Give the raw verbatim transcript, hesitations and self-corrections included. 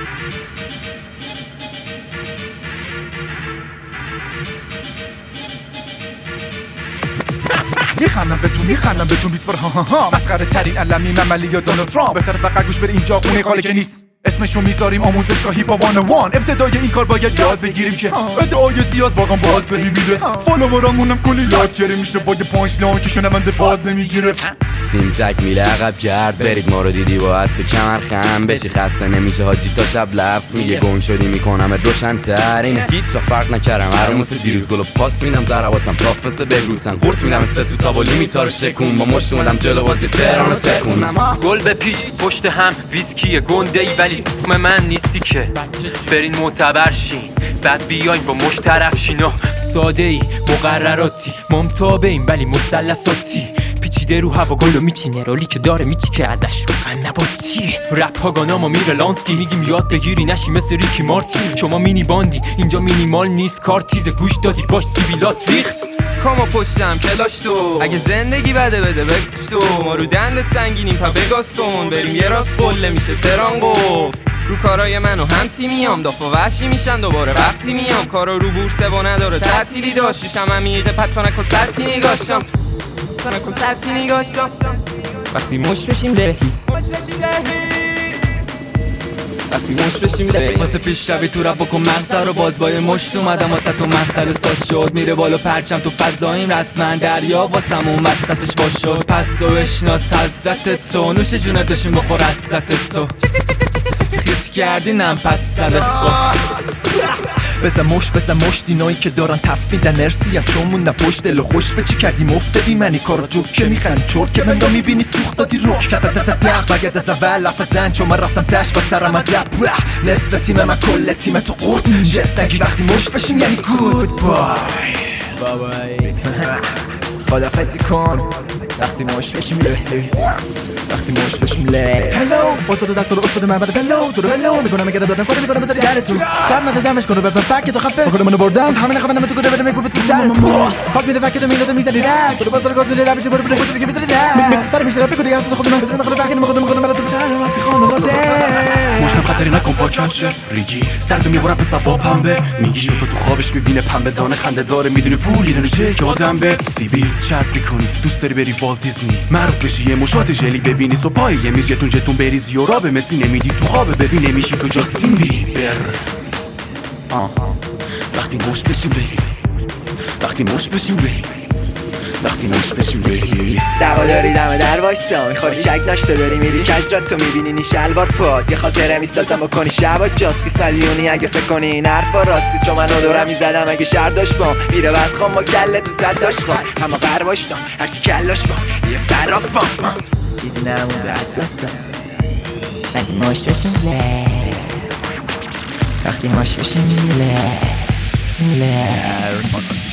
میخندم بهتون میخندم بهتون بیست بار ها ها ها مسخره ترین علمی مملی یا دونالد ترامپ بهتر فقط گوش بده اینجا خونه خاله که نیست اسمشو میذاریم آموزشگاه هیپ وان وان ابتدای این کار باید یاد بگیریم که ادعای زیاد واقعا باز میره فالوورامونم کلی یاد چری میشه با یه پانچ لاین که شنونده باز نمیگیره تیم تک میله عقب کرد برید ما رو دیدی با حتی کمر خم بشی خسته نمیشه حاجی تا شب لفظ میگه گم شدی میکنم روشن ترین هیچ وقت فرق نکردم هر مثل دیروز گلو پاس میدم ضرباتم صاف مثل بگروتن قورت میدم سه سو تابو لیمیتارو شکون با مشت اومدم جلو بازی تهرانو تکونم گل به پیچ پشت هم ویسکی گنده ای ولی من نیستی که برین معتبر شین بعد بیاین با مش طرف شینا ساده ای مقرراتی ممتابیم ولی مثلثاتی پیچیده رو هوا گلو میچینه رولی که داره میچی که ازش رو غم نباتی رپ ها گاناما میره لانسکی میگیم یاد بگیری نشی مثل ریکی مارتی شما مینی باندی اینجا مینیمال نیست کارتیز گوش دادی باش سیبیلات ریخت کامو پشتم کلاش تو اگه زندگی بده بده بگوش تو ما رو دند سنگینیم پا بگاستون بریم یه راست قله میشه تران گفت رو کارای منو هم تیمیام داف و وحشی میشن دوباره وقتی میام کارا رو بورسه و نداره تعطیلی داشتیشم عمیقه پتانک و سطی نگاشتم پتانک و سطی نگاشتم وقتی مش بشیم لهی مش بشیم لهی وقتی مش بشیم لهی واسه پیش شوی تو رب بکن مغزه رو باز با یه مشت اومدم واسه تو مسئله ساز شد میره بالا پرچم تو فضاییم رسما دریا واسم اون وسطش واش شد پس تو بشناس حضرت تو نوش جونتشون بخور حسرت تو خیس کردی نم پس سر خود بزن مش بزن مش دینایی که دارن تفیدن ارسی هم چون موندن پشت دل خوش به چی کردی مفته بی منی کارا جوک که میخنی چورت که من دا میبینی سوخت دادی روک تتتتتق بگرد از اول لفظن چون من رفتم تش با سرم از زب نصف تیم من کل تیم تو قورت جست نگی وقتی مش بشیم یعنی گود بای بابای خدافزی کن وقتی مش بشیم لهی وقتی مش بشیم له هلو واسه دکتر استاد من بعد هلو تو رو هلو میکنم اگه دادم کاری میکنم بذاری در تو جمع نده جمعش کنه ببین فک تو خفه بکنم منو بردم همین خفه نمیتو کنه بدم میگم تو سر فاک میده فک تو میلاد میزنی رک برو بازار گاز میره رابش برو برو که بذاری در سر میشه رپ کنه تو خود من بدون خود فک نمیخوام میخوام من تو سلامتی خانواده مشتم خطری نکن پاچم شه ریجی سرتو میبرم به سبا پنبه میگی تو تو خوابش میبینه پنبه دانه خنده داره میدونی پول یه چه یادم به سیبیل چرت میکنی دوست داری بری والت دیزنی معروف بشی یه مشات ژلی ببینی سو پای یه میز جتون جتون بریز یورا به مسی نمیدی تو خوابه ببین نمیشی تو جاستین بیبر آه وقتی مش بشیم بهی وقتی مش بشیم بهی وقتی مش بشیم بهی دوا داری دم در وایسا میخوری چک ناشته داری میری کجرات تو میبینی نی شلوار پاد یه خاطره میسازم بکنی شبات جات خیس میلیونی اگه فکر کنی این حرفا راستی چون منو دورم میزدم اگه شهر داشت بام میره بعد خام با کله تو صد داشت خام اما قرباشتم هرکی کلاش بام یه فرافام چیزی نمونده از دستم وقتی مش بشیم له وقتی مش بشیم له له